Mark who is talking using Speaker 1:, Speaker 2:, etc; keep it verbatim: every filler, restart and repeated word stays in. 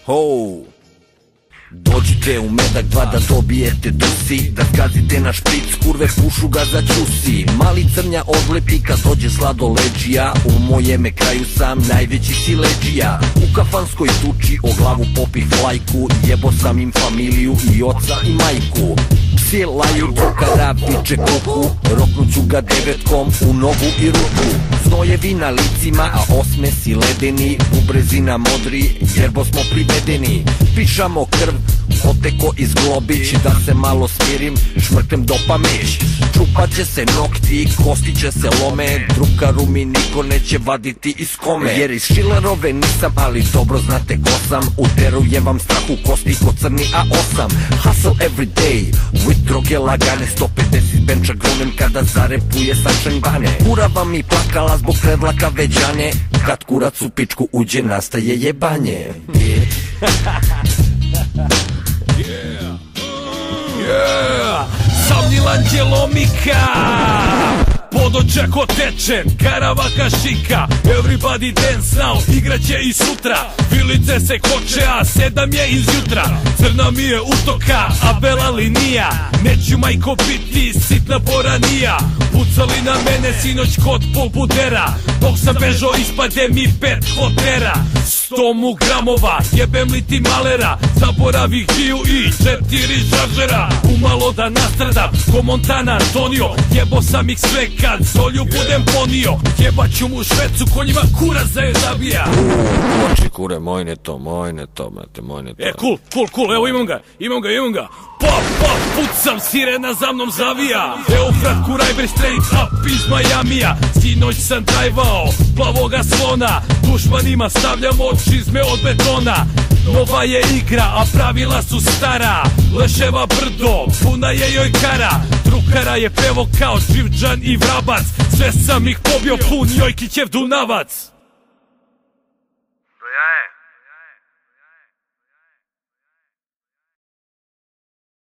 Speaker 1: Ho! Dođite u Medak dva da dobijete dusi, da zgazite na špric, kurve pušu ga za ćusi. Mali crnja odlepi kad dođe sladoleđija, u mojeme kraju sam najveći sileđija. U kafanskoj tuči o glavu popih flajku, jebo sam im familiju i oca i majku. Psi laju drukara, piče kuku, roknuću ga devetkom u nogu i ruku. Znojevi na licima, a osmesi ledeni, bubrezina modri, jerbo smo privedeni. Pišamo krv, oteko iz globić, da se malo smirim, šmrknem dopa miš. Čupat će se nokti, kosti će se lome, drukaru mi niko neće vaditi iz kome. Jer iz Šilerove nisam, ali dobro znate ko sam, uterujem vam strah u kosti ko crni A osam. Hustle every day, with droge lagane, sto pedeset benča gronem kada zarepuje sunshine bane. Kurava mi plakala zbog predlaka veđane, kad kurac u pičku uđe nastaje jebanje.
Speaker 2: Yeah, yeah. Sam Njilanđelo Mika, podočak otečen, karavaka šika. Everybody dance now, igraće i sutra. Vilice se koče, a sedam je izjutra. Crna mi je utoka, a bela linija. Neću majko biti sitna boranija. Pucali na mene sinoć kod Polbudera, dok sam bežao ispade mi pet hotera. Sto mu gramova, jebem li ti malera, zaboravih dviju i četiri žaržera. Umalo da nastradam, ko Montana Antonio, jebo sam ih sve kad solju budem ponio. Jebaću mu švecu, konjima kurac da je zabija.
Speaker 1: Oči kure, mojne to, mojne to, mate, mojne to.
Speaker 2: E, cool, cool, cool, evo imam ga, imam ga, imam ga. Pop, pop, pucam, sirena za mnom zavija. Evo kratku Rajber straight up iz Majamija. Sinoć sam drajvao plavoga slona, dušmanima stavljamo čizme od betona. Nova je igra, a pravila su stara. Leševa brdo, puna je joj kara. Drukara je pevo kao Živđan i Vrabac. Sve sam ih pobio pun Jojkićev Dunavac.